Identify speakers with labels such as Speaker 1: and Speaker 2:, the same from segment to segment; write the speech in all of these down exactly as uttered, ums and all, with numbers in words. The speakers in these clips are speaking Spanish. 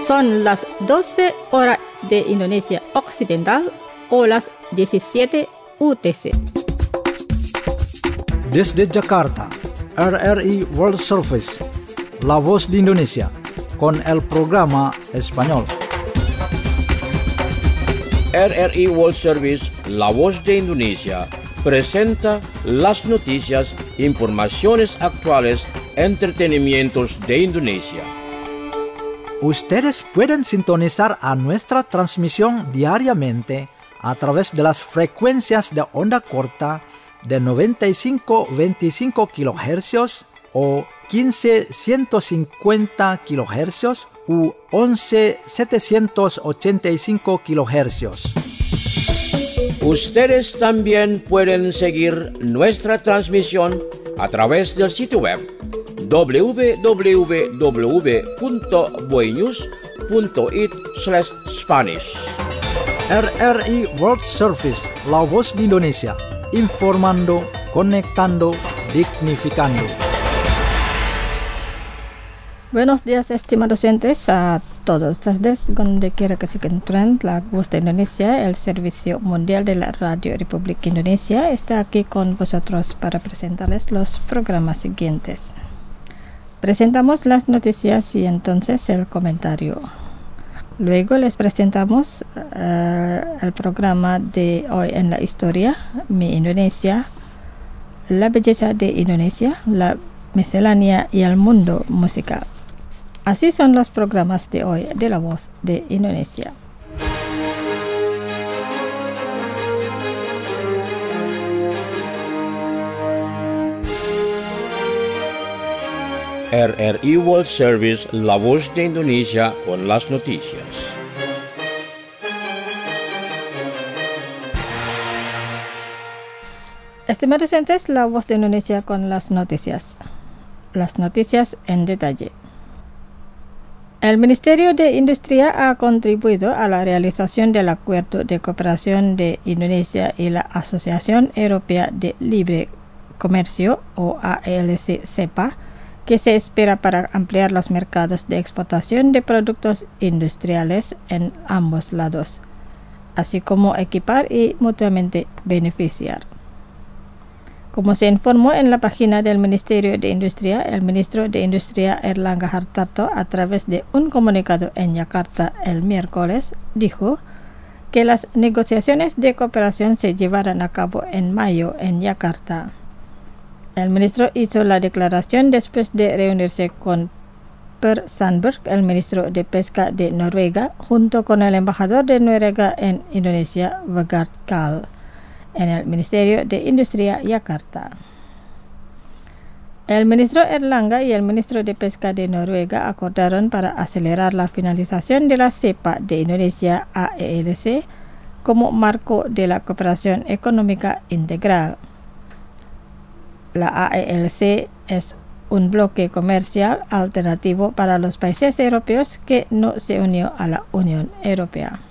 Speaker 1: Son las doce horas de Indonesia Occidental o las diecisiete U T C.
Speaker 2: Desde Jakarta, R R I World Service, La Voz de Indonesia, con el programa español.
Speaker 3: R R I World Service, La Voz de Indonesia, presenta las noticias, informaciones actuales, entretenimientos de Indonesia.
Speaker 2: Ustedes pueden sintonizar a nuestra transmisión diariamente a través de las frecuencias de onda corta de noventa y cinco punto veinticinco kilohercios o quince punto ciento cincuenta kilohercios u once punto setecientos ochenta y cinco kilohercios.
Speaker 3: Ustedes también pueden seguir nuestra transmisión a través del sitio web w w w punto boenews punto it slash Spanish.
Speaker 2: R R I World Service, La Voz de Indonesia, informando, conectando, dignificando.
Speaker 1: Buenos días, estimados oyentes a todos. Desde donde quiera que se encuentren, La Voz de Indonesia, el servicio mundial de la Radio República Indonesia, está aquí con vosotros para presentarles los programas siguientes. Presentamos las noticias y entonces el comentario. Luego les presentamos uh, el programa de hoy en la historia, Mi Indonesia, la belleza de Indonesia, la miscelánea y el mundo musical. Así son los programas de hoy de La Voz de Indonesia.
Speaker 3: R R I World Service, La Voz de Indonesia, con las noticias.
Speaker 1: Estimados oyentes, La Voz de Indonesia con las noticias. Las noticias en detalle. El Ministerio de Industria ha contribuido a la realización del Acuerdo de Cooperación de Indonesia y la Asociación Europea de Libre Comercio, o A E L C CEPA, que se espera para ampliar los mercados de exportación de productos industriales en ambos lados, así como equipar y mutuamente beneficiar. Como se informó en la página del Ministerio de Industria, el ministro de Industria Airlangga Hartarto, a través de un comunicado en Yakarta el miércoles, dijo que las negociaciones de cooperación se llevarán a cabo en mayo en Yakarta. El ministro hizo la declaración después de reunirse con Per Sandberg, el ministro de Pesca de Noruega, junto con el embajador de Noruega en Indonesia, Vegard Kal, en el Ministerio de Industria Yakarta. El ministro Airlangga y el ministro de Pesca de Noruega acordaron para acelerar la finalización de la CEPA de Indonesia A E L C como marco de la cooperación económica integral. La A E L C es un bloque comercial alternativo para los países europeos que no se unió a la Unión Europea.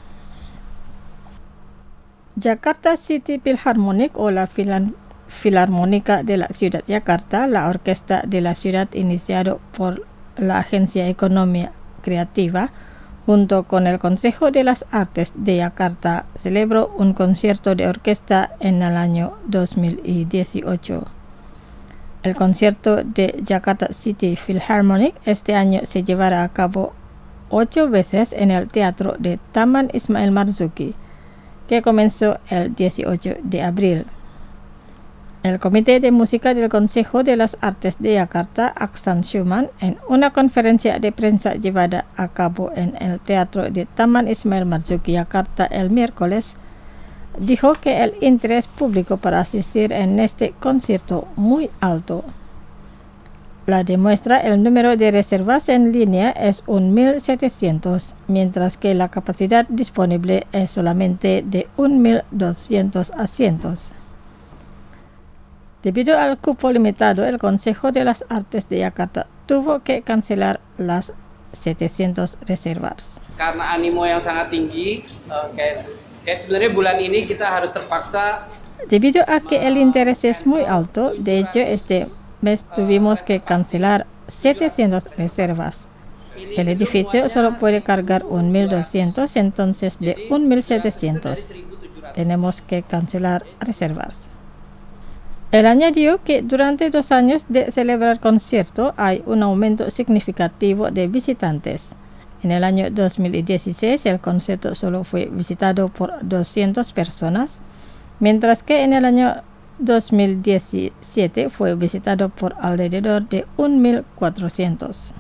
Speaker 1: Jakarta City Philharmonic, o la Filan- Filarmónica de la Ciudad Yakarta, la orquesta de la ciudad iniciado por la Agencia Economía Creativa, junto con el Consejo de las Artes de Yakarta, celebró un concierto de orquesta en el año dos mil dieciocho. El concierto de Jakarta City Philharmonic este año se llevará a cabo ocho veces en el Teatro de Taman Ismail Marzuki, que comenzó el dieciocho de abril. El Comité de Música del Consejo de las Artes de Yakarta, Aksan Schumann, en una conferencia de prensa llevada a cabo en el Teatro de Taman Ismail Marzuki, Yakarta, el miércoles, dijo que el interés público para asistir en este concierto muy alto. La demuestra el número de reservas en línea es un mil setecientos, mientras que la capacidad disponible es solamente de un mil doscientos asientos. Debido al cupo limitado, el Consejo de las Artes de Yakarta tuvo que cancelar las setecientas reservas.
Speaker 4: Karena animo yang sangat tinggi, uh, kayak, kayak sebenarnya bulan ini kita harus terpaksa.
Speaker 1: Debido a que el interés es muy alto, de hecho este mes tuvimos que cancelar setecientas reservas. El edificio solo puede cargar un mil doscientos, entonces de un mil setecientos. Tenemos que cancelar reservas. Él añadió que durante dos años de celebrar concierto hay un aumento significativo de visitantes. En el año dos mil dieciséis el concierto solo fue visitado por doscientas personas, mientras que en el año dos mil diecisiete fue visitado por alrededor de mil cuatrocientos.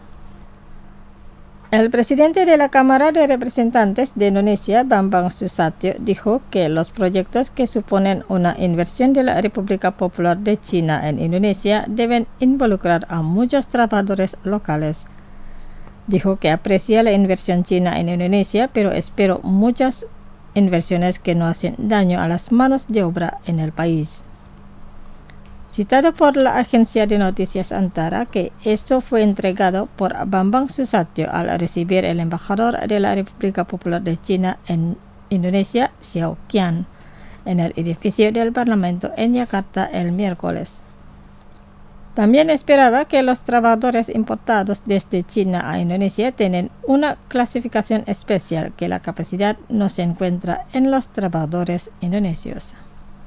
Speaker 1: El presidente de la Cámara de Representantes de Indonesia, Bambang Susatyo, dijo que los proyectos que suponen una inversión de la República Popular de China en Indonesia deben involucrar a muchos trabajadores locales. Dijo que aprecia la inversión china en Indonesia, pero espero muchas inversiones que no hacen daño a las manos de obra en el país. Citado por la agencia de noticias Antara que esto fue entregado por Bambang Susatyo al recibir el embajador de la República Popular de China en Indonesia, Xiao Qian, en el edificio del Parlamento en Yakarta el miércoles. También esperaba que los trabajadores importados desde China a Indonesia tienen una clasificación especial, que la capacidad no se encuentra en los trabajadores indonesios.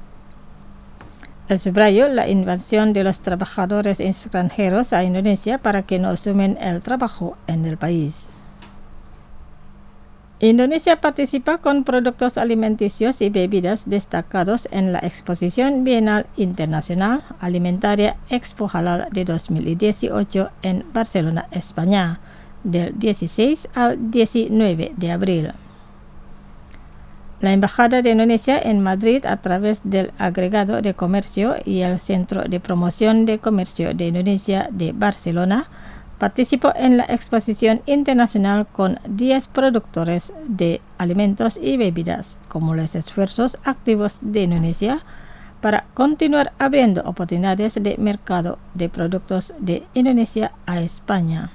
Speaker 1: El subrayó la invasión de los trabajadores extranjeros a Indonesia para que no asumen el trabajo en el país. Indonesia participa con productos alimenticios y bebidas destacados en la Exposición Bienal Internacional Alimentaria Expo Halal de dos mil dieciocho en Barcelona, España, del dieciséis al diecinueve de abril. La Embajada de Indonesia en Madrid, a través del Agregado de Comercio y el Centro de Promoción de Comercio de Indonesia de Barcelona, participó en la exposición internacional con diez productores de alimentos y bebidas, como los esfuerzos activos de Indonesia para continuar abriendo oportunidades de mercado de productos de Indonesia a España.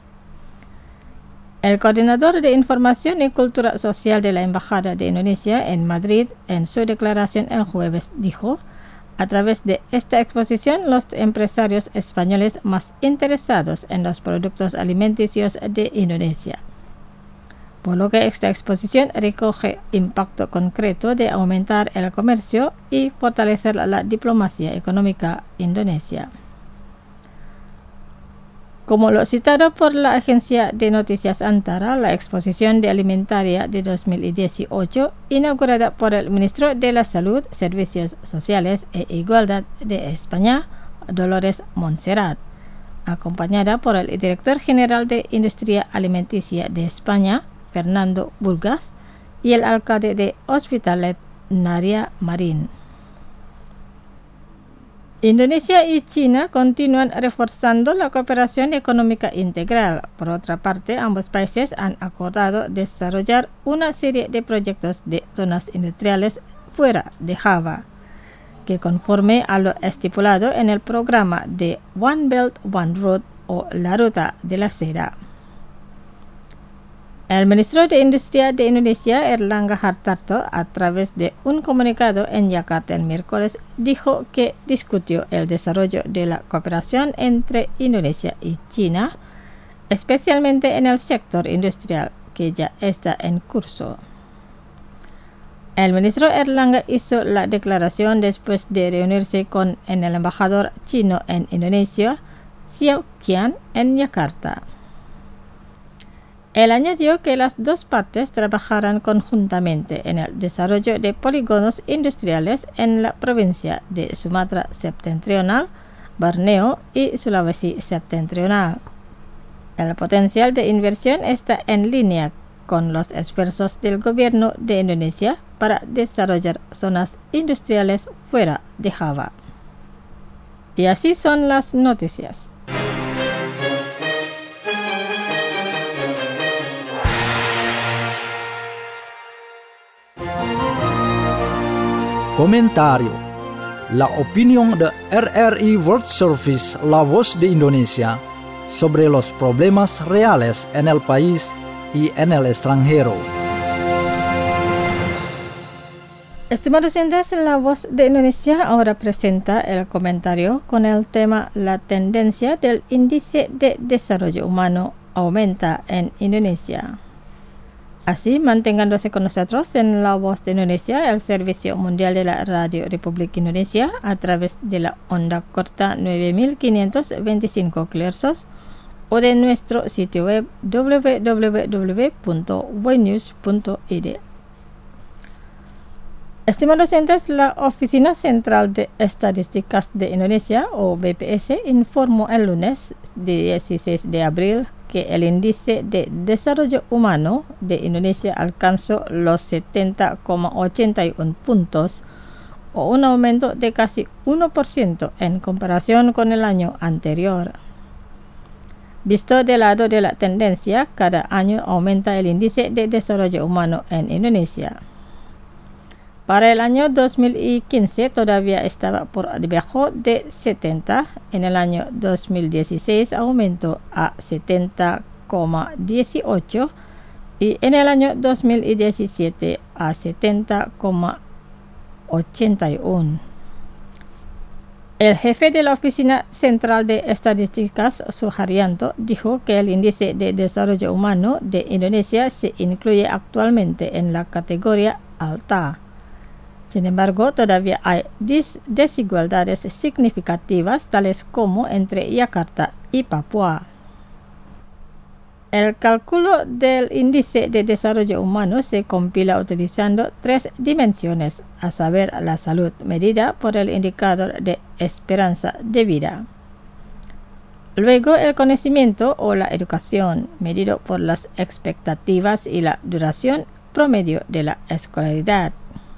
Speaker 1: El coordinador de Información y Cultura Social de la Embajada de Indonesia en Madrid, en su declaración el jueves, dijo: a través de esta exposición, los empresarios españoles más interesados en los productos alimenticios de Indonesia. Por lo que esta exposición recoge impacto concreto de aumentar el comercio y fortalecer la diplomacia económica indonesia. Como lo citado por la agencia de noticias Antara, la exposición de alimentaria de dos mil dieciocho, inaugurada por el ministro de la Salud, Servicios Sociales e Igualdad de España, Dolores Montserrat, acompañada por el director general de Industria Alimenticia de España, Fernando Burgas, y el alcalde de Hospitalet, Naria Marín. Indonesia y China continúan reforzando la cooperación económica integral. Por otra parte, ambos países han acordado desarrollar una serie de proyectos de zonas industriales fuera de Java, que conforme a lo estipulado en el programa de One Belt, One Road o la Ruta de la Seda. El ministro de Industria de Indonesia, Erlangga Hartarto, a través de un comunicado en Yakarta el miércoles, dijo que discutió el desarrollo de la cooperación entre Indonesia y China, especialmente en el sector industrial, que ya está en curso. El ministro Erlangga hizo la declaración después de reunirse con el embajador chino en Indonesia, Xiao Qian, en Yakarta. Él añadió que las dos partes trabajarán conjuntamente en el desarrollo de polígonos industriales en la provincia de Sumatra Septentrional, Borneo y Sulawesi Septentrional. El potencial de inversión está en línea con los esfuerzos del gobierno de Indonesia para desarrollar zonas industriales fuera de Java. Y así son las noticias.
Speaker 2: Comentario. La opinión de R R I World Service, la voz de Indonesia, sobre los problemas reales en el país y en el extranjero.
Speaker 1: Estimados oyentes, la voz de Indonesia ahora presenta el comentario con el tema La tendencia del índice de desarrollo humano aumenta en Indonesia. Así, manténganse con nosotros en La Voz de Indonesia, el servicio mundial de la Radio República Indonesia, a través de la onda corta nueve mil quinientos veinticinco kilohercios o de nuestro sitio web w w w punto boynews punto i d. Estimados oyentes, la Oficina Central de Estadísticas de Indonesia, o B P S, informó el lunes dieciséis de abril que el índice de desarrollo humano de Indonesia alcanzó los setenta coma ochenta y uno puntos, o un aumento de casi uno por ciento en comparación con el año anterior. Visto del lado de la tendencia, cada año aumenta el índice de desarrollo humano en Indonesia. Para el año dos mil quince todavía estaba por debajo de setenta, en el año dos mil dieciséis aumentó a setenta coma dieciocho y en el año dos mil diecisiete a setenta coma ochenta y uno. El jefe de la Oficina Central de Estadísticas, Suharyanto, dijo que el índice de desarrollo humano de Indonesia se incluye actualmente en la categoría alta. Sin embargo, todavía hay des- desigualdades significativas, tales como entre Yakarta y Papua. El cálculo del índice de desarrollo humano se compila utilizando tres dimensiones, a saber, la salud medida por el indicador de esperanza de vida. Luego, el conocimiento o la educación, medido por las expectativas y la duración promedio de la escolaridad.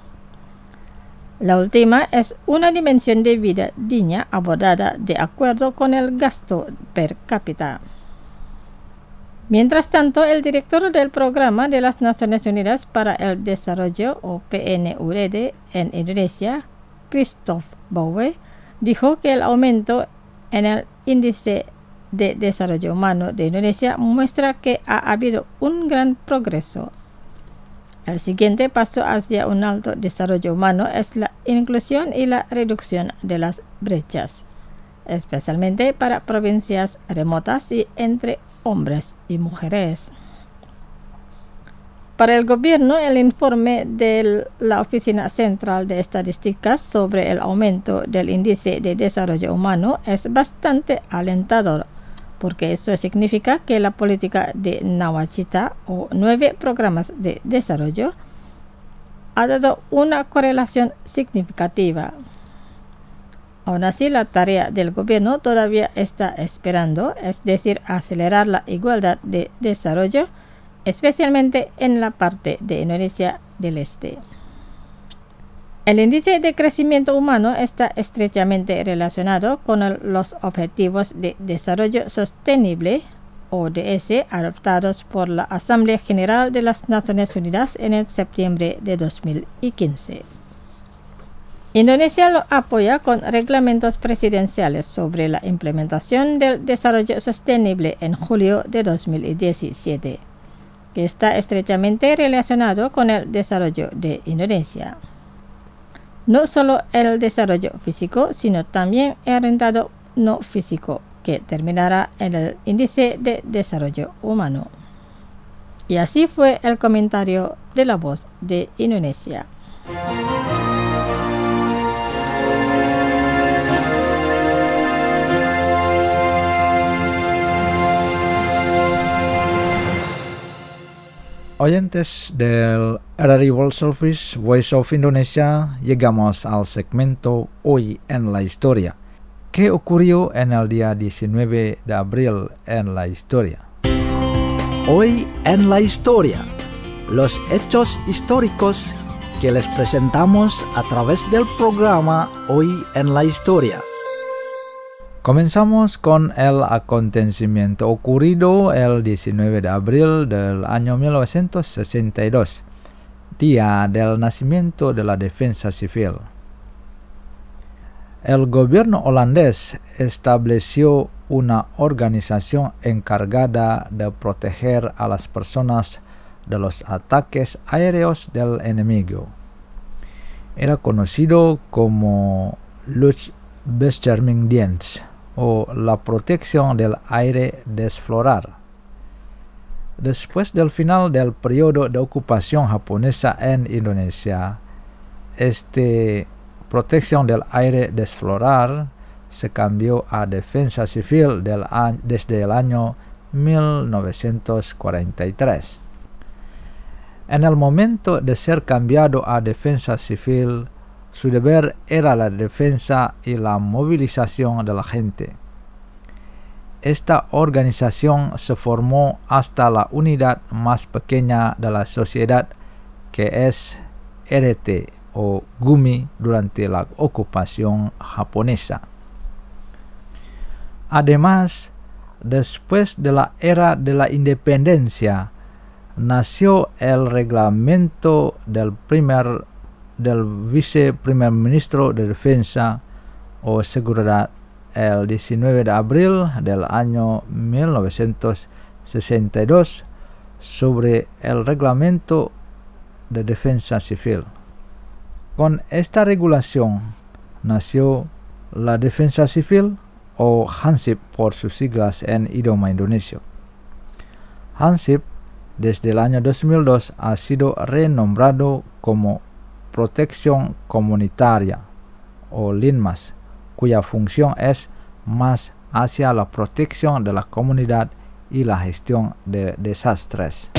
Speaker 1: La última es una dimensión de vida digna abordada de acuerdo con el gasto per cápita. Mientras tanto, el director del Programa de las Naciones Unidas para el Desarrollo, o P N U D, en Indonesia, Christoph Bowe, dijo que el aumento en el índice de desarrollo humano de Indonesia muestra que ha habido un gran progreso. El siguiente paso hacia un alto desarrollo humano es la inclusión y la reducción de las brechas, especialmente para provincias remotas y entre hombres y mujeres. Para el gobierno, el informe de la Oficina Central de Estadísticas sobre el aumento del índice de desarrollo humano es bastante alentador, porque eso significa que la política de Nawacita, o nueve programas de desarrollo, ha dado una correlación significativa. Aún así, la tarea del gobierno todavía está esperando, es decir, acelerar la igualdad de desarrollo, especialmente en la parte de Indonesia del Este. El índice de crecimiento humano está estrechamente relacionado con el, los Objetivos de Desarrollo Sostenible, O D S, adoptados por la Asamblea General de las Naciones Unidas en el septiembre de dos mil quince. Indonesia lo apoya con reglamentos presidenciales sobre la implementación del desarrollo sostenible en julio de dos mil diecisiete, que está estrechamente relacionado con el desarrollo de Indonesia. No solo el desarrollo físico, sino también el orientado no físico, que terminará en el índice de desarrollo humano. Y así fue el comentario de La Voz de Indonesia.
Speaker 2: Oyentes del R R I World Service Voice of Indonesia, llegamos al segmento Hoy en la Historia. ¿Qué ocurrió en el día diecinueve de abril en la historia?
Speaker 5: Hoy en la Historia, los hechos históricos que les presentamos a través del programa Hoy en la Historia.
Speaker 2: Comenzamos con el acontecimiento ocurrido el diecinueve de abril del año mil novecientos sesenta y dos, día del nacimiento de la defensa civil. El gobierno holandés estableció una organización encargada de proteger a las personas de los ataques aéreos del enemigo. Era conocido como Luchtbeschermingsdienst, o la protección del aire desflorar. Después del final del periodo de ocupación japonesa en Indonesia, esta protección del aire de explorar se cambió a defensa civil del año, desde el año mil novecientos cuarenta y tres. En el momento de ser cambiado a defensa civil, su deber era la defensa y la movilización de la gente. Esta organización se formó hasta la unidad más pequeña de la sociedad, que es R T o Gumi, durante la ocupación japonesa. Además, después de la era de la independencia, nació el reglamento del primer del viceprimer ministro de defensa o seguridad el diecinueve de abril del año mil novecientos sesenta y dos sobre el reglamento de defensa civil. Con esta regulación nació la defensa civil o Hansip por sus siglas en idioma indonesio. Hansip desde el año dos mil dos ha sido renombrado como Protección Comunitaria o Linmas, cuya función es más hacia la protección de la comunidad y la gestión de desastres.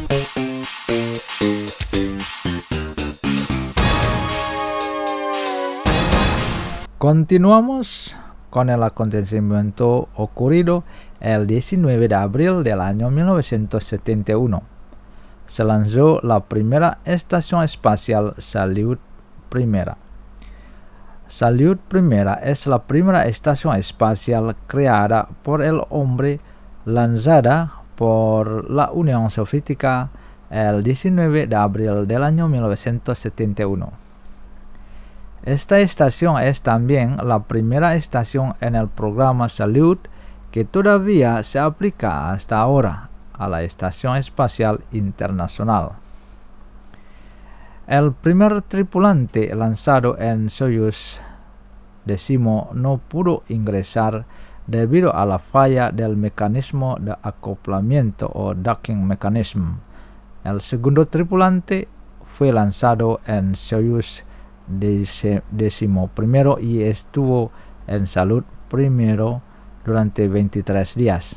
Speaker 2: Continuamos con el acontecimiento ocurrido el diecinueve de abril del año mil novecientos setenta y uno. Se lanzó la primera estación espacial Salyut Primera. Salyut Primera es la primera estación espacial creada por el hombre, lanzada por la Unión Soviética el diecinueve de abril del año mil novecientos setenta y uno. Esta estación es también la primera estación en el programa Salyut que todavía se aplica hasta ahora a la Estación Espacial Internacional. El primer tripulante lanzado en Soyuz X no pudo ingresar debido a la falla del mecanismo de acoplamiento o docking mechanism. El segundo tripulante fue lanzado en Soyuz X y estuvo en Salyut primero durante veintitrés días.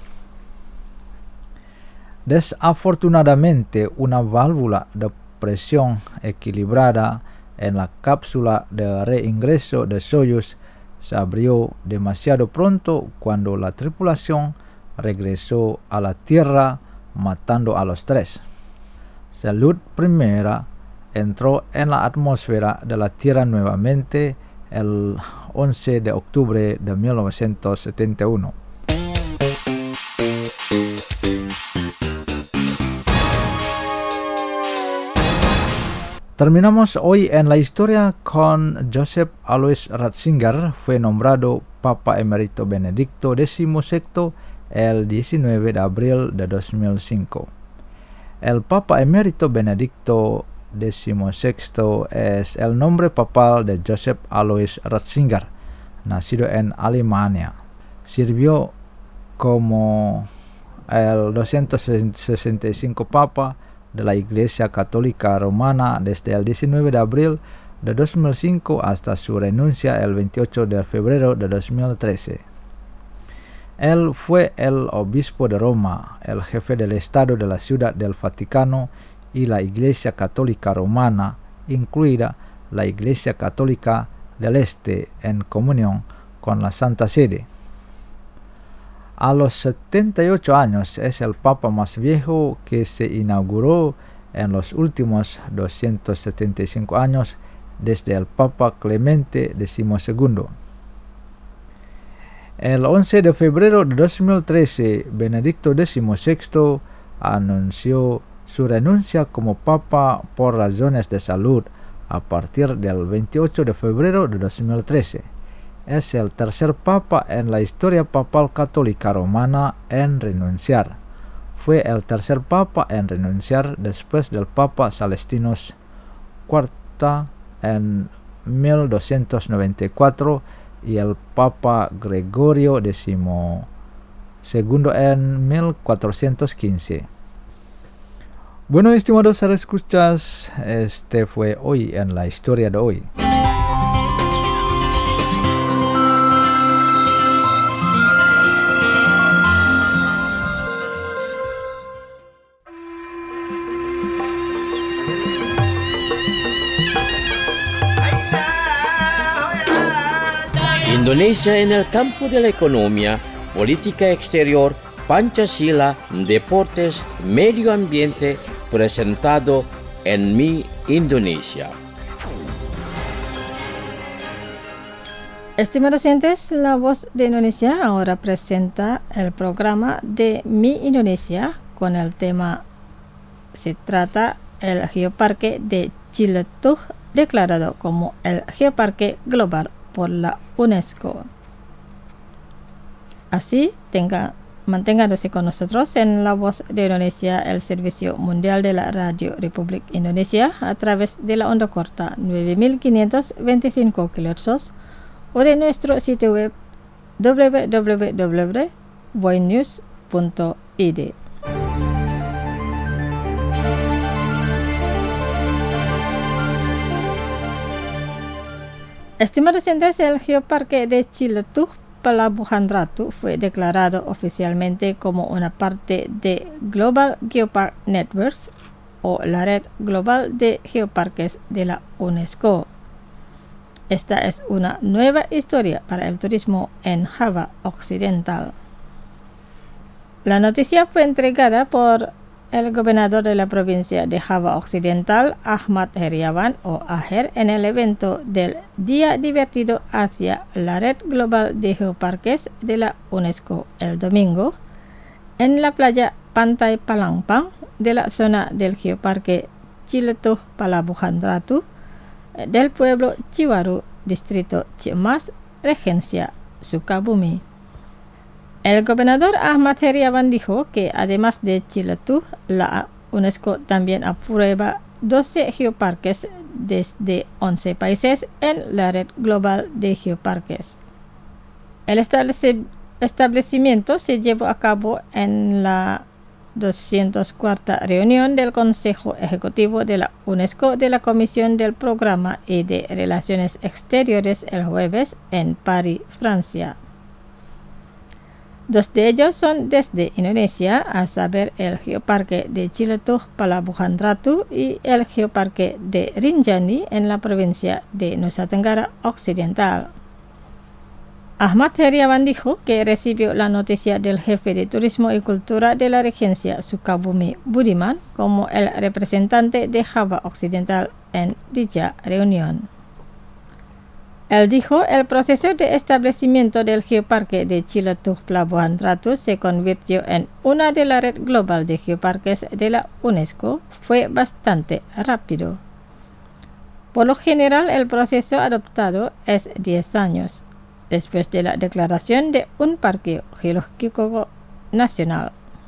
Speaker 2: Desafortunadamente, una válvula de presión equilibrada en la cápsula de reingreso de Soyuz se abrió demasiado pronto cuando la tripulación regresó a la Tierra, matando a los tres. Salyut Primera entró en la atmósfera de la Tierra nuevamente el once de octubre de mil novecientos setenta y uno. Terminamos hoy en la historia con Joseph Alois Ratzinger. Fue nombrado Papa Emérito Benedicto dieciséis el diecinueve de abril de dos mil cinco. El Papa Emérito Benedicto dieciséis es el nombre papal de Joseph Alois Ratzinger, nacido en Alemania. Sirvió como el doscientos sesenta y cinco Papa de la Iglesia Católica Romana desde el diecinueve de abril de dos mil cinco hasta su renuncia el veintiocho de febrero de dos mil trece. Él fue el obispo de Roma, el jefe del Estado de la Ciudad del Vaticano y la Iglesia Católica Romana, incluida la Iglesia Católica del Este, en comunión con la Santa Sede. A los setenta y ocho años es el Papa más viejo que se inauguró en los últimos doscientos setenta y cinco años desde el Papa Clemente decimosegundo. El once de febrero de dos mil trece, Benedicto dieciséis anunció su renuncia como Papa por razones de salud a partir del veintiocho de febrero de dos mil trece. Es el tercer Papa en la historia papal católica romana en renunciar. Fue el tercer Papa en renunciar después del Papa Celestinos cuarto en mil doscientos noventa y cuatro y el Papa Gregorio decimosegundo en mil cuatrocientos quince. Bueno, estimados escuchas, este fue hoy en la historia de hoy.
Speaker 3: Indonesia en el campo de la economía, política exterior, Pancasila, deportes, medio ambiente, presentado en Mi Indonesia.
Speaker 1: Estimados oyentes, La Voz de Indonesia ahora presenta el programa de Mi Indonesia con el tema, se trata el Geoparque de Ciletuh, declarado como el Geoparque Global por la UNESCO. Así, tenga, manténganse con nosotros en La Voz de Indonesia, el servicio mundial de la Radio Republik Indonesia, a través de la onda corta nueve mil quinientos veinticinco kilohertz o de nuestro sitio web w w w punto boynews punto i d. Estimados oyentes, el Geoparque de Ciletuh Pelabuhan Ratu fue declarado oficialmente como una parte de Global Geopark Networks o la red global de geoparques de la UNESCO. Esta es una nueva historia para el turismo en Java Occidental. La noticia fue entregada por el gobernador de la provincia de Java Occidental, Ahmad Heriawan o Aher, en el evento del Día Divertido hacia la Red Global de Geoparques de la UNESCO el domingo, en la playa Pantai Palangpang de la zona del Geoparque Ciletuh Pelabuhan Ratu del pueblo Ciwaru, distrito Ciamas, Regencia Sukabumi. El gobernador Ahmad Heriawan dijo que además de Ciletuh, la UNESCO también aprueba doce geoparques desde once países en la red global de geoparques. El establece, establecimiento se llevó a cabo en la doscientos cuarta reunión del Consejo Ejecutivo de la UNESCO de la Comisión del Programa y de Relaciones Exteriores el jueves en París, Francia. Dos de ellos son desde Indonesia, a saber el Geoparque de Ciletuh Pelabuhan Ratu y el Geoparque de Rinjani en la provincia de Nusa Tenggara Occidental. Ahmad Heriawan dijo que recibió la noticia del jefe de Turismo y Cultura de la Regencia Sukabumi, Budiman, como el representante de Java Occidental en dicha reunión. Él dijo, el proceso de establecimiento del Geoparque de Ciletuh Pelabuhan Ratu se convirtió en una de la red global de geoparques de la UNESCO. Fue bastante rápido. Por lo general, el proceso adoptado es diez años, después de la declaración de un parque geológico nacional.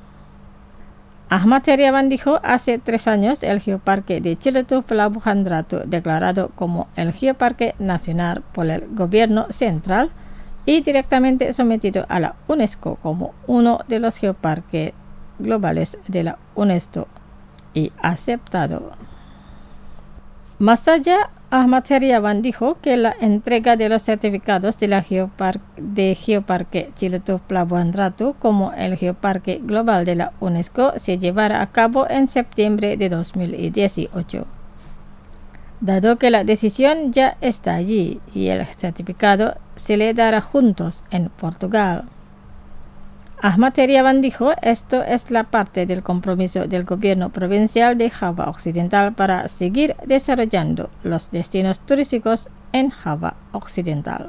Speaker 1: Ahmad Heriawan dijo, hace tres años el Geoparque de Ciletuh Pelabuhan Ratu, declarado como el Geoparque Nacional por el Gobierno Central y directamente sometido a la UNESCO como uno de los geoparques globales de la UNESCO y aceptado. Más allá, Ahmad Heriawan dijo que la entrega de los certificados de la Geopar de Geoparque Ciletuh Pelabuhan Ratu como el Geoparque Global de la UNESCO se llevará a cabo en septiembre de dos mil dieciocho. Dado que la decisión ya está allí y el certificado se le dará juntos en Portugal. Ahmad Heriawan dijo, esto es la parte del compromiso del gobierno provincial de Java Occidental para seguir desarrollando los destinos turísticos en Java Occidental.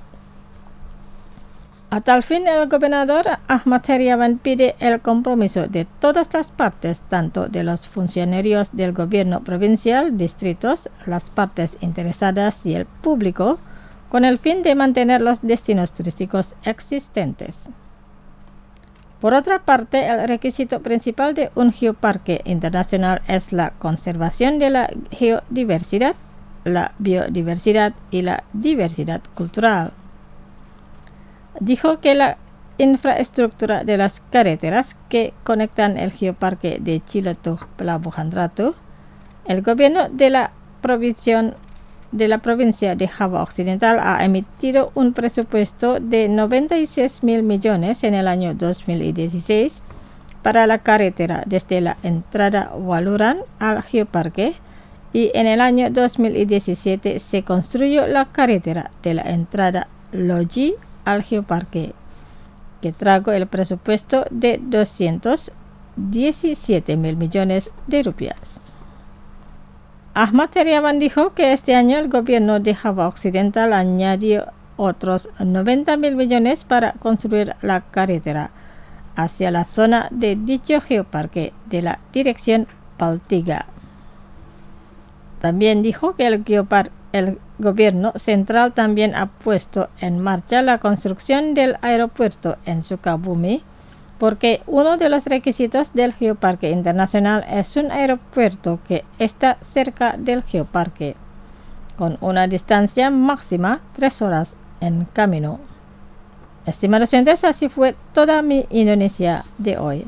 Speaker 1: A tal fin, el gobernador Ahmad Heriawan pide el compromiso de todas las partes, tanto de los funcionarios del gobierno provincial, distritos, las partes interesadas y el público, con el fin de mantener los destinos turísticos existentes. Por otra parte, el requisito principal de un geoparque internacional es la conservación de la geodiversidad, la biodiversidad y la diversidad cultural. Dijo que la infraestructura de las carreteras que conectan el geoparque de Ciletuh Pelabuhan Ratu, el gobierno de la provincia de la provincia de Java Occidental ha emitido un presupuesto de noventa y seis mil millones en el año dos mil dieciséis para la carretera desde la entrada Waluran al geoparque, y en el año dos mil diecisiete se construyó la carretera de la entrada Loji al geoparque, que trajo el presupuesto de doscientos diecisiete mil millones de rupias. Ahmad Heriawan dijo que este año el gobierno de Java Occidental añadió otros noventa mil millones para construir la carretera hacia la zona de dicho geoparque de la dirección Paltiga. También dijo que el, geopar- el gobierno central también ha puesto en marcha la construcción del aeropuerto en Sukabumi, porque uno de los requisitos del Geoparque Internacional es un aeropuerto que está cerca del geoparque, con una distancia máxima tres horas en camino. Estimados oyentes, así fue toda mi Indonesia de hoy.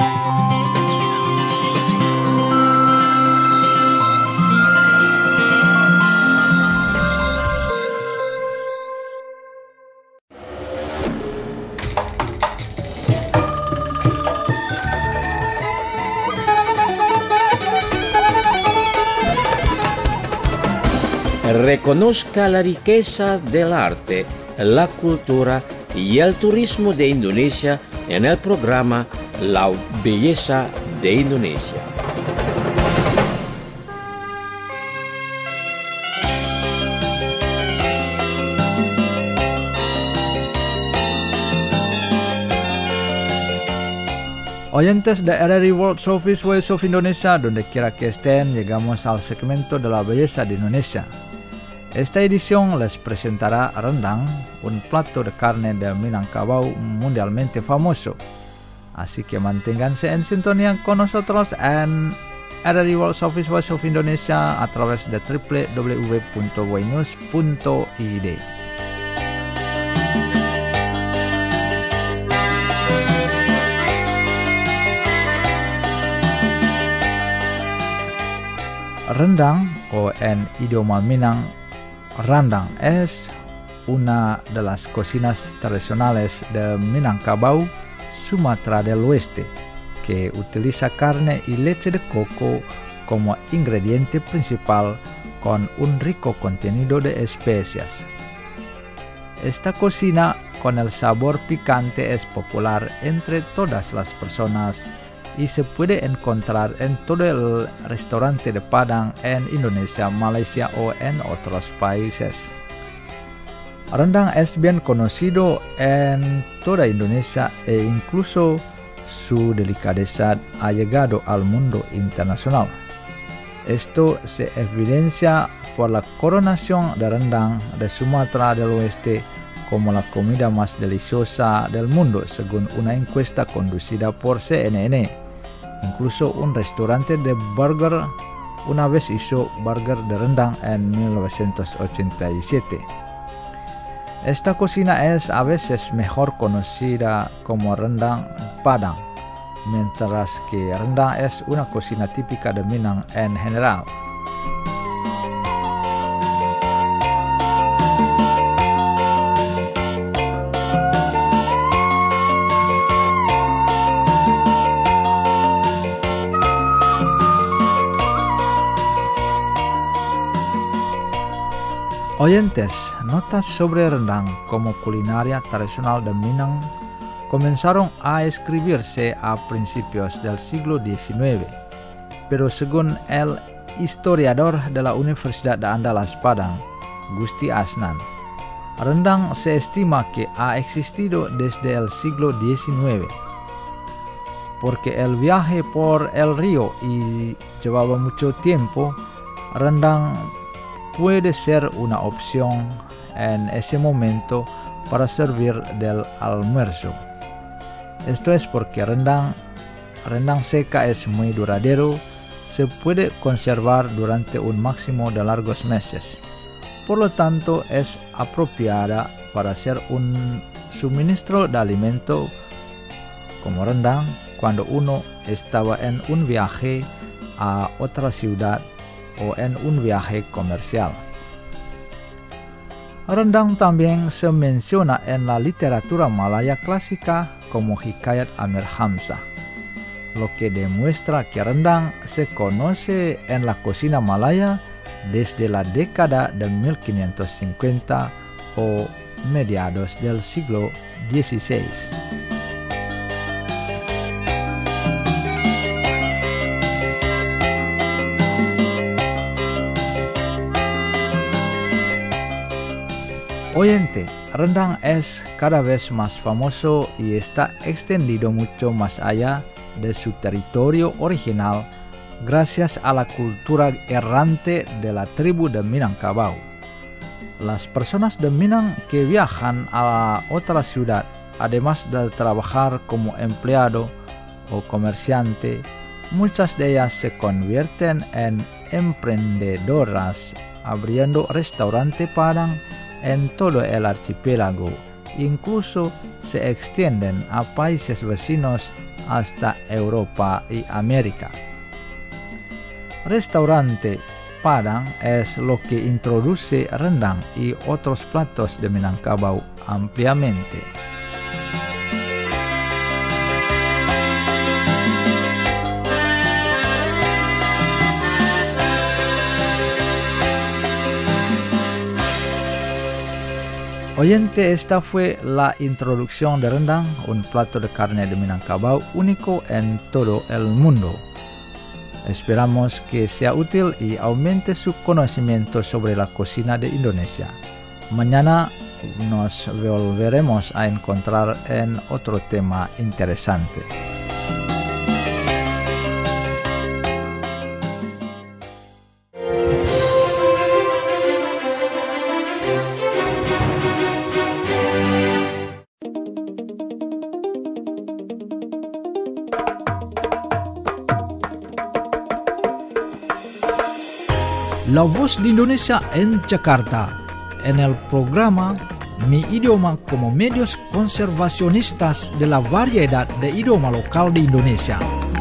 Speaker 3: Reconozca la riqueza del arte, la cultura y el turismo de Indonesia en el programa La Belleza de Indonesia.
Speaker 2: Oyentes de R R I World Service Voice of Indonesia, donde quiera que estén, llegamos al segmento de la belleza de Indonesia. Esta edición les presentará rendang, un plato de carne de Minangkabau mundialmente famoso. Así que manténganse en sintonía con nosotros en R R I World Service Voice of Indonesia a través de w w w punto boynews punto i d. Rendang, o en idioma Minang, randang, es una de las cocinas tradicionales de Minangkabau, Sumatra del Oeste, que utiliza carne y leche de coco como ingrediente principal con un rico contenido de especias. Esta cocina con el sabor picante es popular entre todas las personas y se puede encontrar en todo el restaurante de Padang en Indonesia, Malaysia o en otros países. Rendang es bien conocido en toda Indonesia e incluso su delicadeza ha llegado al mundo internacional. Esto se evidencia por la coronación de rendang de Sumatra del Oeste como la comida más deliciosa del mundo, según una encuesta conducida por C N N. Incluso un restaurante de burger una vez hizo burger de rendang en mil novecientos ochenta y siete. Esta cocina es a veces mejor conocida como rendang Padang, mientras que rendang es una cocina típica de Minang en general. Oyentes, notas sobre rendang como culinaria tradicional de Minang comenzaron a escribirse a principios del siglo diecinueve, pero según el historiador de la Universidad de Andalas Padang, Gusti Asnan, rendang se estima que ha existido desde el siglo diecinueve, porque el viaje por el río y llevaba mucho tiempo. Rendang puede ser una opción en ese momento para servir del almuerzo. Esto es porque rendang, rendang seca es muy duradero, se puede conservar durante un máximo de largos meses. Por lo tanto, es apropiada para ser un suministro de alimento como rendang cuando uno estaba en un viaje a otra ciudad o en un viaje comercial. Rendang también se menciona en la literatura malaya clásica como Hikayat Amir Hamzah, lo que demuestra que rendang se conoce en la cocina malaya desde la década de mil quinientos cincuenta o mediados del siglo dieciséis. Oyente, rendang es cada vez más famoso y está extendido mucho más allá de su territorio original gracias a la cultura errante de la tribu de Minangkabau. Las personas de Minang que viajan a otra ciudad, además de trabajar como empleado o comerciante, muchas de ellas se convierten en emprendedoras, abriendo restaurante Padang en todo el archipiélago. Incluso se extienden a países vecinos hasta Europa y América. Restaurante Padang es lo que introduce rendang y otros platos de Minangkabau ampliamente. Oyente, esta fue la introducción de rendang, un plato de carne de Minangkabau único en todo el mundo. Esperamos que sea útil y aumente su conocimiento sobre la cocina de Indonesia. Mañana nos volveremos a encontrar en otro tema interesante.
Speaker 5: La Voz de Indonesia en Jakarta, en el programa Mi Idioma como medios conservacionistas de la variedad de idioma local de Indonesia.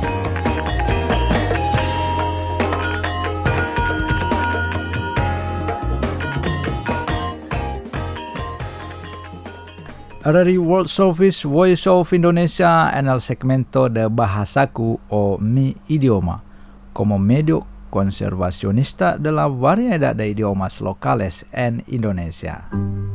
Speaker 2: Dari World Service Voice of Indonesia en el segmento de Bahasaku o Mi Idioma como medio conservacionista de la variedad de idiomas locales en Indonesia.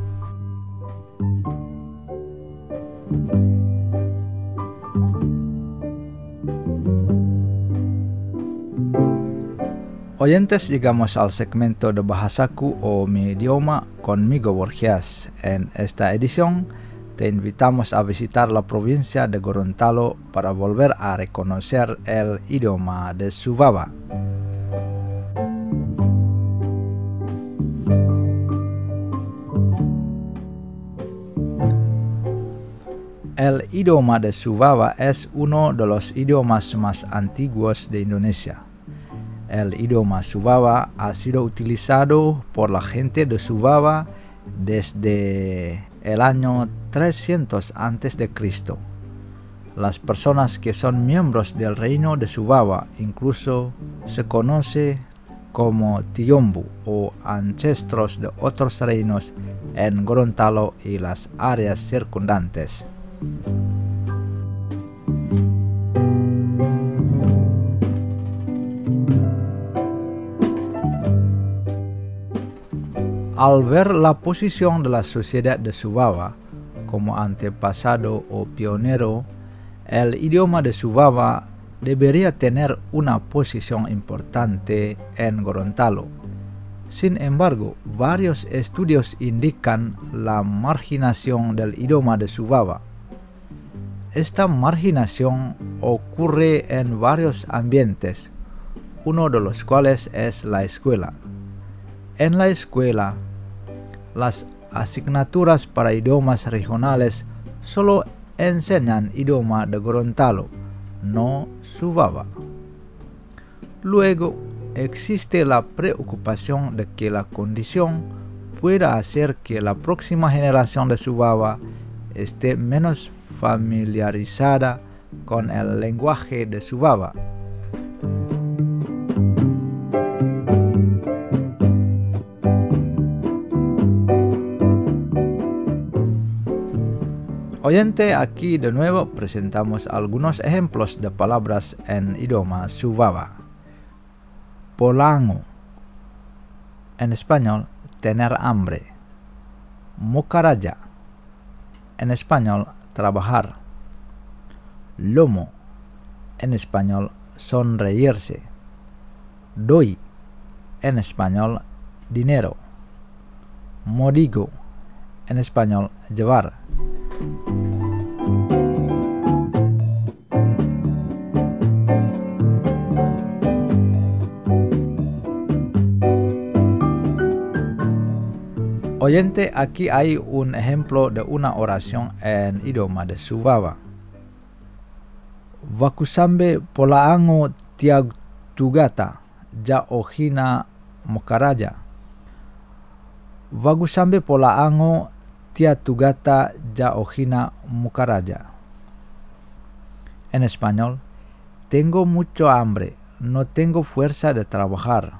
Speaker 2: Oyentes, llegamos al segmento de Bahasaku o Mi Idioma conmigo Borgias. En esta edición te invitamos a visitar la provincia de Gorontalo para volver a reconocer el idioma de Suvava. El idioma de Suvava es uno de los idiomas más antiguos de Indonesia. El idioma Suvava ha sido utilizado por la gente de Suvava desde el año trescientos antes de Cristo. Las personas que son miembros del reino de Suvava incluso se conoce como Tiombu o ancestros de otros reinos en Gorontalo y las áreas circundantes. Al ver la posición de la sociedad de Suvava como antepasado o pionero, el idioma de Suvava debería tener una posición importante en Gorontalo. Sin embargo, varios estudios indican la marginación del idioma de Suvava. Esta marginación ocurre en varios ambientes, uno de los cuales es la escuela. En la escuela, las asignaturas para idiomas regionales solo enseñan idioma de Gorontalo, no Suvava. Luego, existe la preocupación de que la condición pueda hacer que la próxima generación de Suvava esté menos familiarizada con el lenguaje de su baba. Oyente, aquí de nuevo presentamos algunos ejemplos de palabras en idioma Suvava. Polango, en español, tener hambre. Mokaraja, en español, trabajar. Lomo, en español, sonreírse. Doi, en español, dinero. Modigo, en español, llevar. Oyente, aquí hay un ejemplo de una oración en idioma de Suvava. Vakusambe polaango tiag tugata ja ohina mokaraja. Vakusambe polaango tiag tugata ja ohina mokaraja. En español, tengo mucho hambre, no tengo fuerza de trabajar.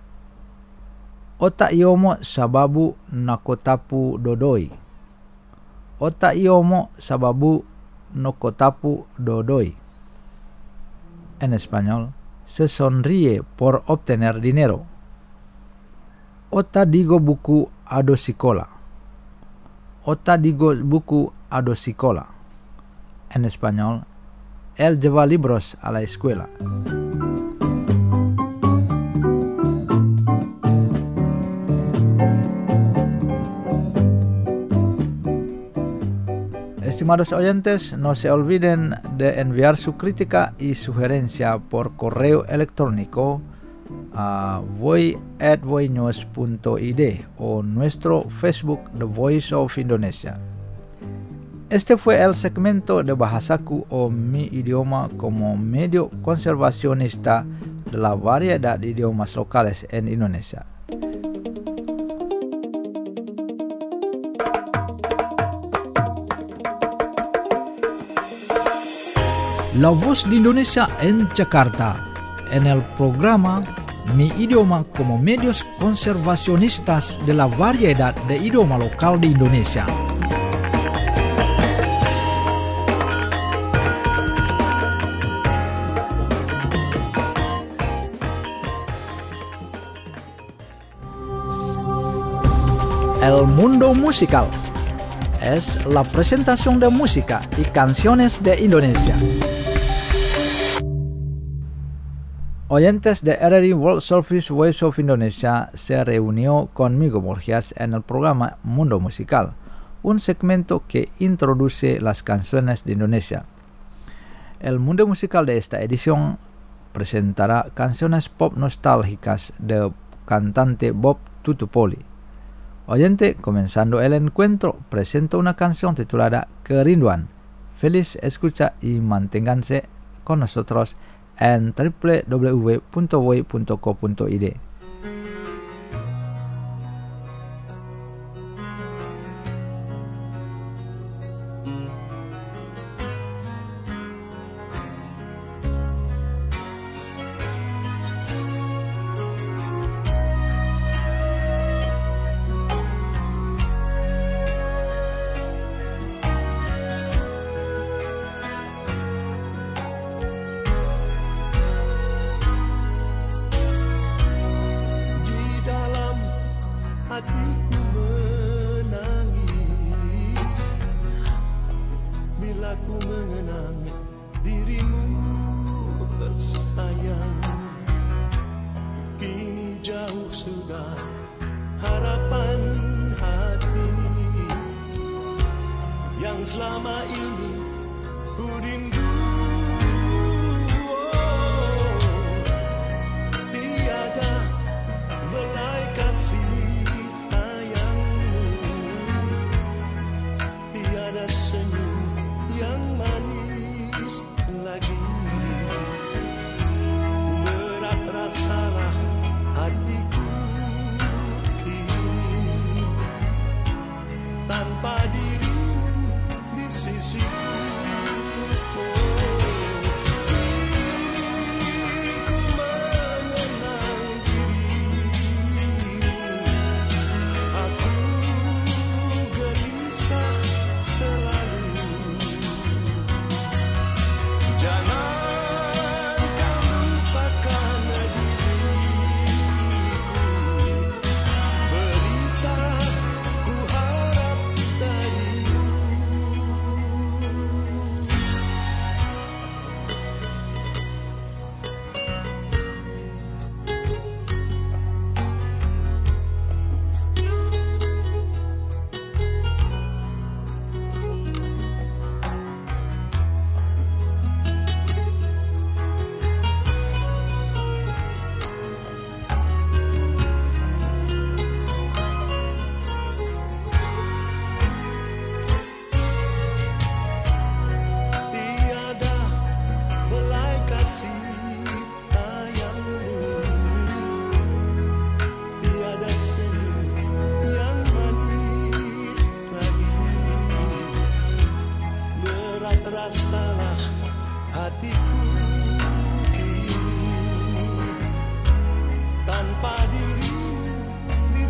Speaker 2: Ota iomo sababu nakotapu dodoi. Ota iomo sababu nakotapu dodoi. En español, se sonríe por obtener dinero. Ota digo buku ado sikola. Ota digo buku ado sikola. En español, él lleva libros a la escuela. Estimados oyentes, no se olviden de enviar su crítica y sugerencia por correo electrónico a voy at voinews punto i d o nuestro Facebook The Voice of Indonesia. Este fue el segmento de Bahasaku o Mi Idioma como medio conservacionista de la variedad de idiomas locales en Indonesia.
Speaker 5: La Voz de Indonesia en Jakarta, en el programa Mi Idioma como medios conservacionistas de la variedad de idioma local de Indonesia. El mundo musical es la presentación de música y canciones de Indonesia.
Speaker 2: Oyentes de R R I World Service Voice of Indonesia se reunió conmigo Borgias en el programa Mundo Musical, un segmento que introduce las canciones de Indonesia. El mundo musical de esta edición presentará canciones pop nostálgicas de cantante Bob Tutupoli. Oyente, comenzando el encuentro, presento una canción titulada Kerinduan. Feliz escucha y manténganse con nosotros en w w w punto voi punto co punto i d.
Speaker 6: Selama ini ku rindu, oh, tiada belai kasih sayangmu, tiada senyum yang manis lagi. Berat rasalah hatiku kini tanpa dirimu.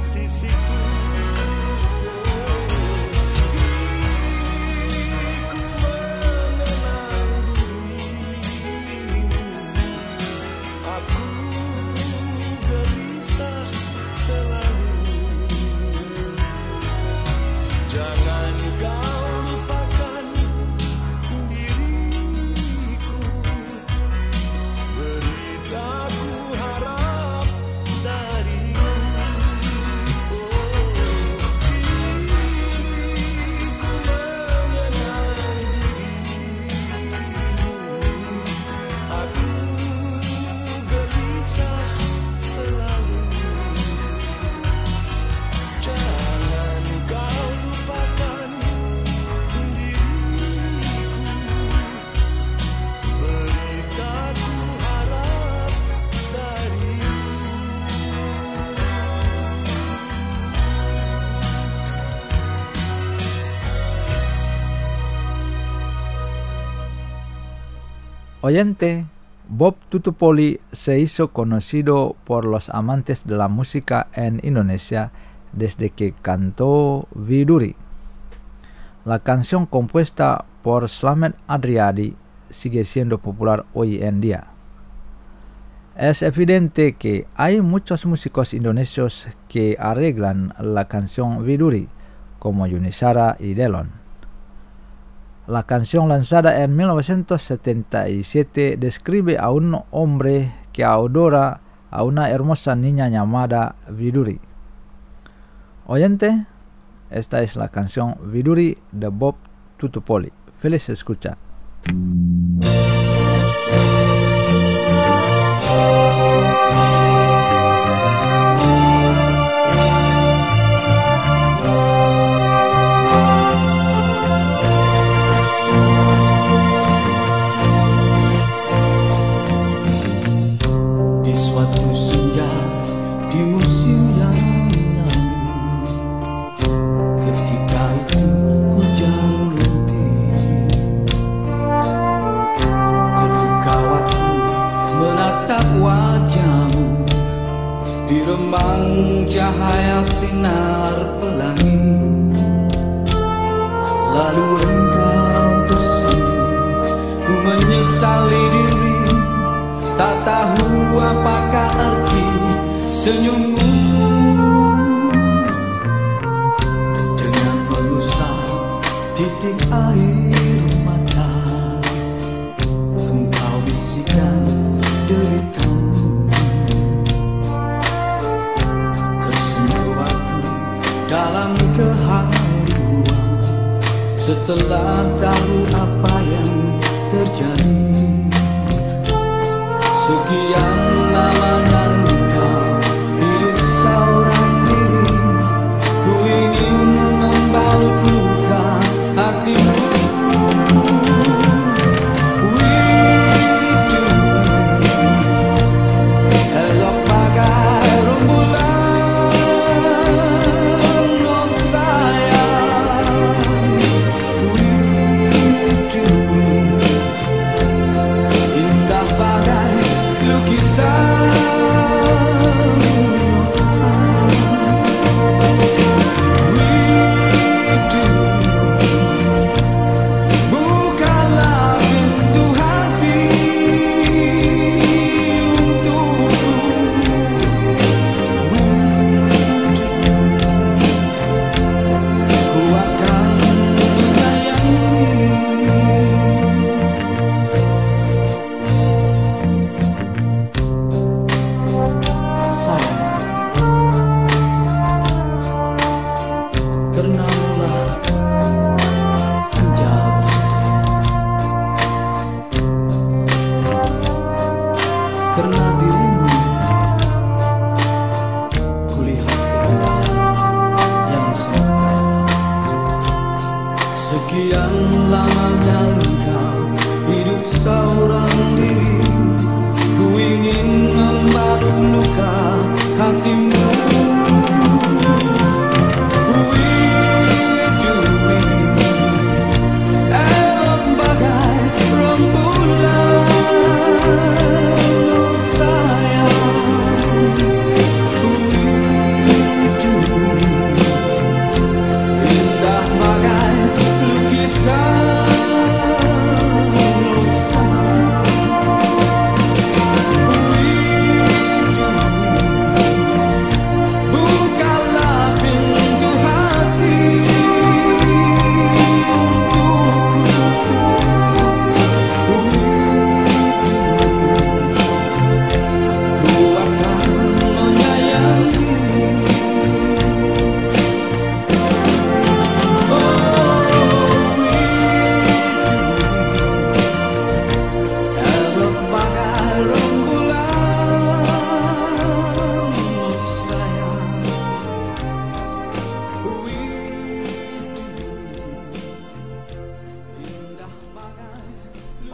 Speaker 6: sisiku. Ku mengenal dirimu, aku gelisah selalu. Jangan kau lupakan diriku, beritaku harap darimu. Oh, diriku mengenal dirimu, aku gelisah selalu. Jangan kau lupakan diriku, beritaku harap darimu.
Speaker 5: Oyente, Bob Tutupoli se hizo conocido por los amantes de la música en Indonesia desde que cantó Widuri. La canción compuesta por Slamet Adriadi sigue siendo popular hoy en día. Es evidente que hay muchos músicos indonesios que arreglan la canción Widuri, como Yunisara y Delon. La canción lanzada en mil novecientos setenta y siete describe a un hombre que adora a una hermosa niña llamada Widuri. Oyente, esta es la canción Widuri de Bob Tutupoli. Feliz escucha.
Speaker 6: Di suatu senja di musim yang lalu, ketika itu hujan rintik, ketika aku menatap wajahmu di remang cahaya sinar pelangi, lalu engkau tersenyum, ku menyesali diri. Tak tahu apakah arti senyummu. Dengan mengusap titik air mata, engkau bisikan deritamu. Tersentuh aku dalam keharuan setelah tahu apa yang terjadi. Sekian lamanya engkau hidup seorang diri, ku ingin membalut luka hatimu. Widuri, elok bagai rembulan, oh sayang. Widuri, indah bagai lukisan, oh sayang. Widuri, bukalah pintu hati untukku. Widuri, ku akan menyayangi. Sayang, karena mulah senja bersedih, karena dirimu kulihat keindahan yang semata. Sekian lamanya engkau hidup seorang diri, ku ingin membalut luka hatimu. Widuri, elok bagai rembulan, oh sayang. Widuri,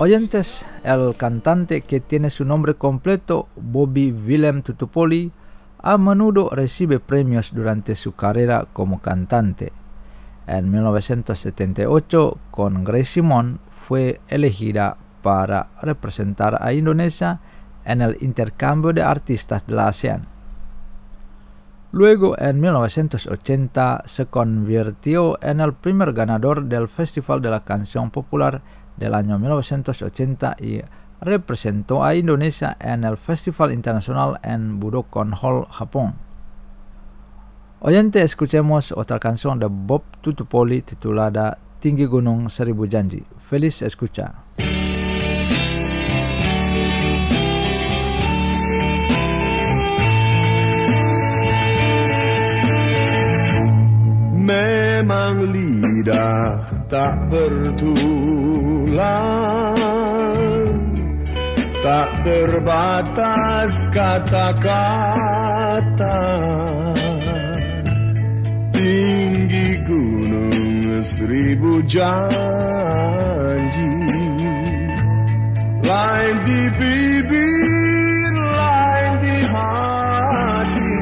Speaker 2: Oyentes, el cantante que tiene su nombre completo, Bobby Willem Tutupoli, a menudo recibe premios durante su carrera como cantante. En mil novecientos setenta y ocho, con Grace Simone, fue elegida para representar a Indonesia en el intercambio de artistas de la ASEAN. Luego, en mil novecientos ochenta, se convirtió en el primer ganador del Festival de la Canción Popular del año mil novecientos ochenta y representó a Indonesia en el Festival Internacional en Budokan Hall, Japón. Oyente, escuchemos otra canción de Bob Tutupoli titulada Tinggi Gunung Seribu Janji. Feliz escucha.
Speaker 6: Memang lidah tak bertulang, tak terbatas kata-kata. Tinggi gunung seribu janji, lain di bibir, lain di hati.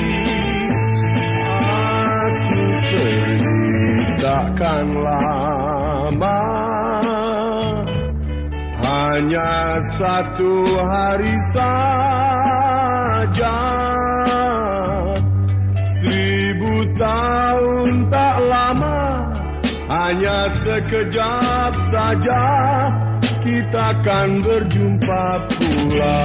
Speaker 6: Aku pergi takkan lama, hanya satu hari saja. Seribu tahun tak lama, hanya sekejap saja kita akan berjumpa pula.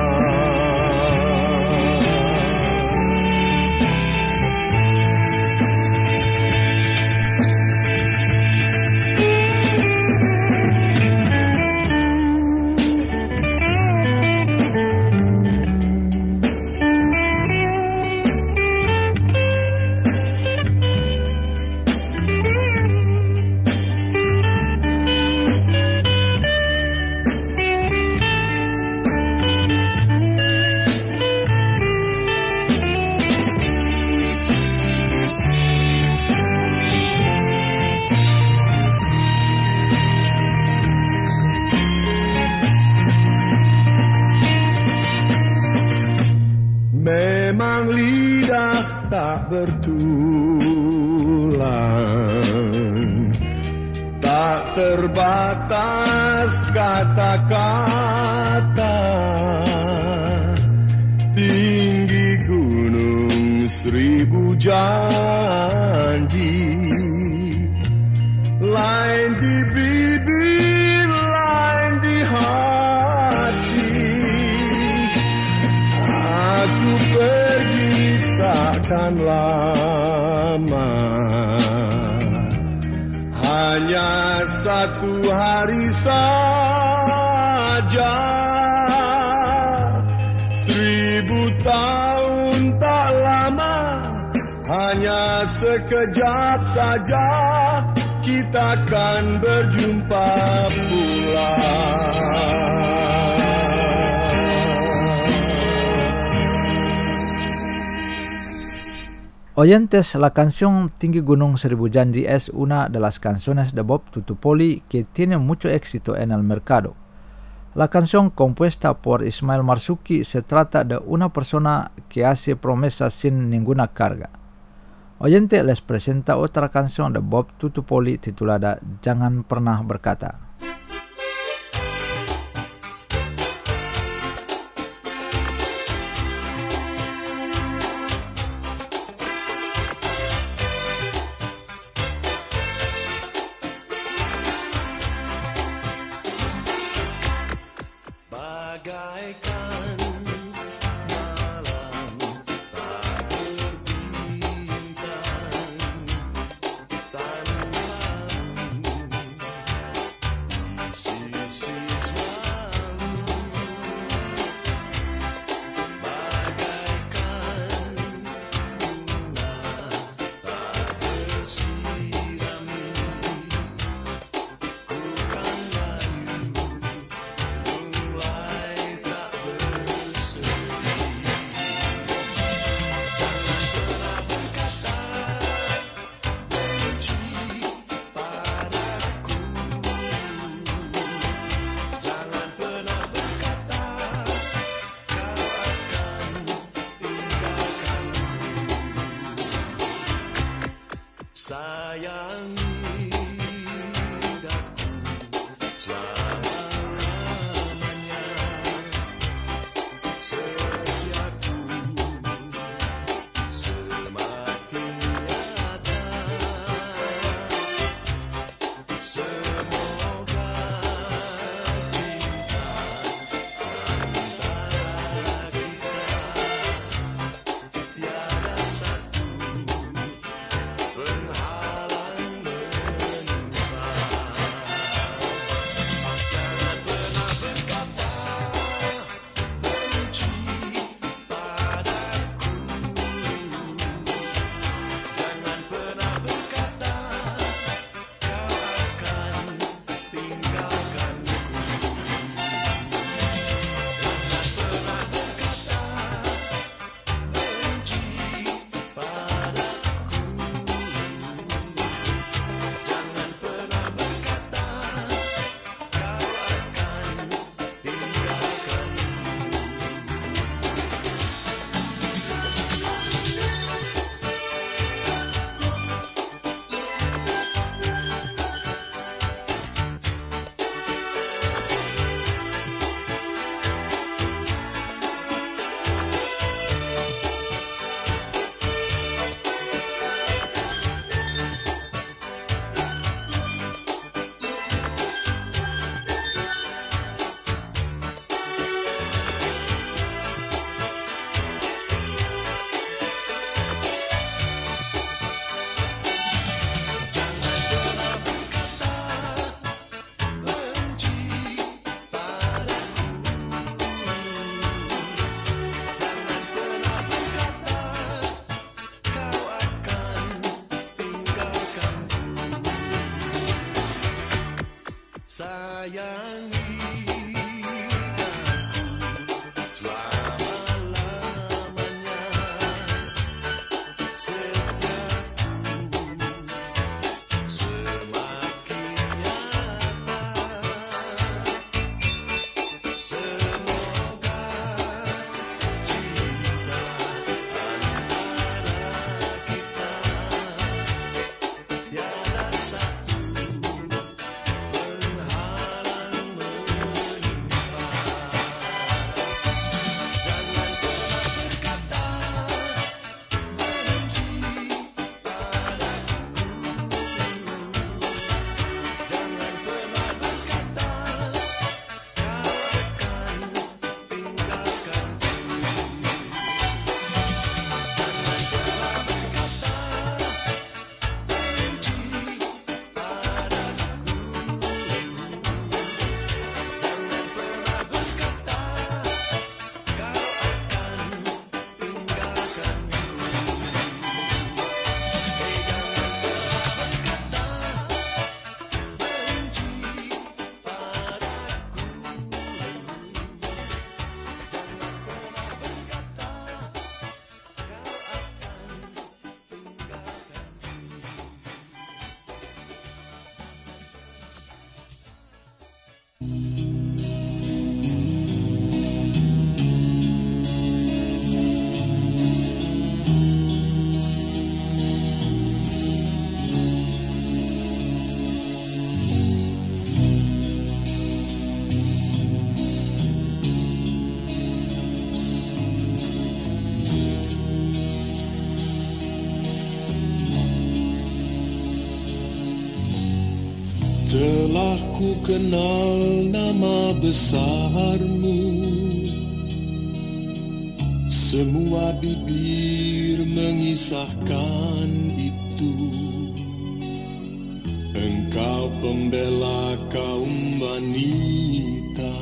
Speaker 6: Memang lidah tak bertulang, tak terbatas kata-kata. Tinggi gunung seribu janji, lain di bibir, lain di hati. Aku pergi takkan lama, hanya satu hari saja. Seribu tahun tak lama, hanya sekejap saja kita akan berjumpa pula.
Speaker 2: Oyentes, la canción Tinggi Gunung Seribu Janji es una de las canciones de Bob Tutupoli que tiene mucho éxito en el mercado. La canción, compuesta por Ismail Marzuki, se trata de una persona que hace promesas sin ninguna carga. Oyente, les presenta otra canción de Bob Tutupoli titulada Jangan Pernah Berkata.
Speaker 6: sayangi daku selama-lamanya, setiaku semakin nyata. Semoga cinta antara kita tiada satu penghalang menimpa. Jangan pernah berkata benci padaku. Jangan pernah berkata kau akan tinggalkanku. Jangan pernah berkata benci padaku. Jangan pernah berkata kau akan tinggalkanku. Sayangi aku selama-lamanya, setiaku semakin nyata. Semoga cinta antara kita tiada satu penghalang menimpa. Jangan pernah berkata benci padaku. Jangan pernah berkata kau akan tinggalkanku. Jangan pernah berkata benci padaku. Jangan pernah berkata kau akan tinggalkanku. Hei, jangan pernah berkata benci padaku. Jangan pernah berkata kau akan tinggalkanku. Telah ku kenal nama besarmu, semua bibir mengisahkan itu. Engkau pembela kaum wanita,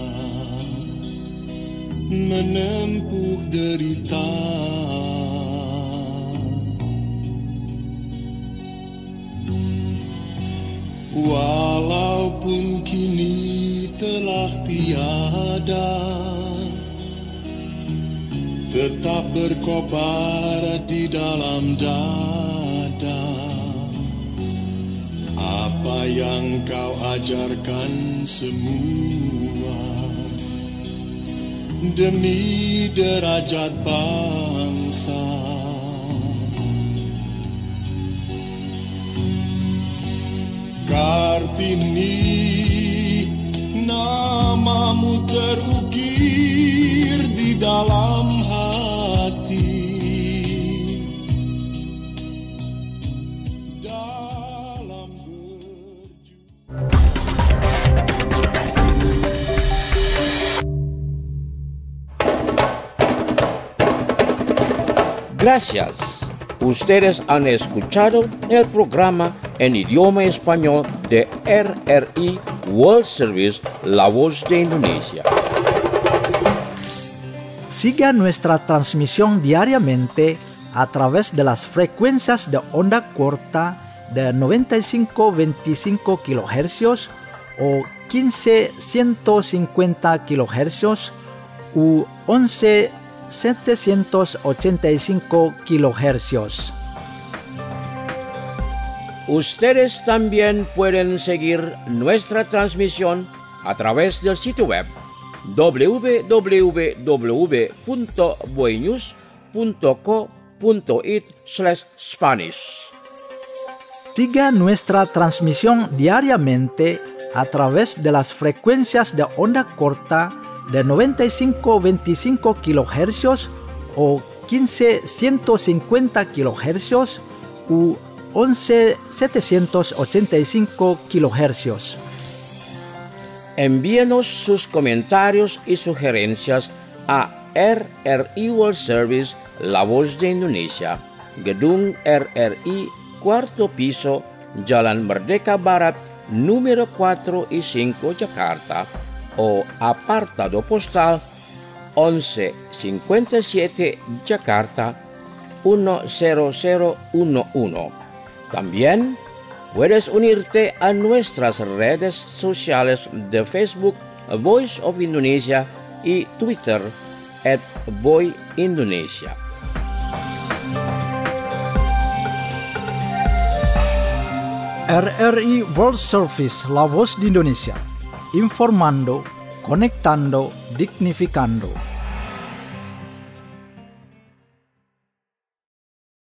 Speaker 6: menempuh derita. Walaupun kini telah tiada, tetap berkobar di dalam dada. Apa yang kau ajarkan semua demi derajat bangsa. ini namamu terukir di dalam hati. Dalam
Speaker 3: Gracias. Ustedes han escuchado el programa en idioma español de R R I World Service, La Voz de Indonesia.
Speaker 2: Siga nuestra transmisión diariamente a través de las frecuencias de onda corta de noventa y cinco punto veinticinco kilohercios o quince punto ciento cincuenta kilohercios u once punto setecientos ochenta y cinco kilohercios.
Speaker 3: Ustedes también pueden seguir nuestra transmisión a través del sitio web doble u doble u doble u punto boenews punto co punto it slash Spanish.
Speaker 2: Siga nuestra transmisión diariamente a través de las frecuencias de onda corta de noventa y cinco punto veinticinco kilohercios o quince punto ciento cincuenta kilohercios u once punto setecientos ochenta y cinco kilohercios.
Speaker 3: Envíenos sus comentarios y sugerencias a R R I World Service, La Voz de Indonesia, Gedung R R I, cuarto piso, Jalan Merdeka Barat, número cuatro y cinco, Jakarta, o apartado postal once cincuenta y siete Jakarta uno cero cero uno uno. También puedes unirte a nuestras redes sociales de Facebook Voice of Indonesia y Twitter at Voy Indonesia.
Speaker 2: R R I World Service, La Voz de Indonesia, informando, conectando, dignificando.